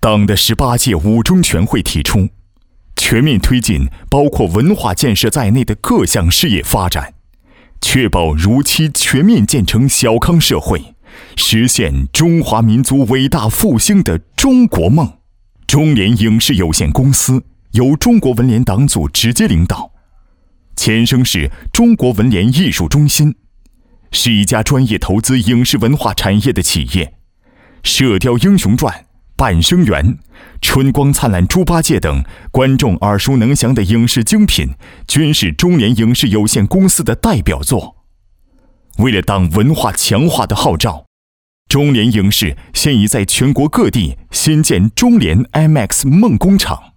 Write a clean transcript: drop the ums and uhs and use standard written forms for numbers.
党的18届五中全会提出，全面推进包括文化建设在内的各项事业发展，确保如期全面建成小康社会，实现中华民族伟大复兴的中国梦。中联影视有限公司由中国文联党组直接领导，前身是中国文联艺术中心，是一家专业投资影视文化产业的企业。《射雕英雄传》、《半生缘》、《春光灿烂猪八戒》等观众耳熟能详的影视精品，均是中联影视有限公司的代表作。为了党文化强化的号召，中联影视现已在全国各地新建中联 IMAX 梦工厂。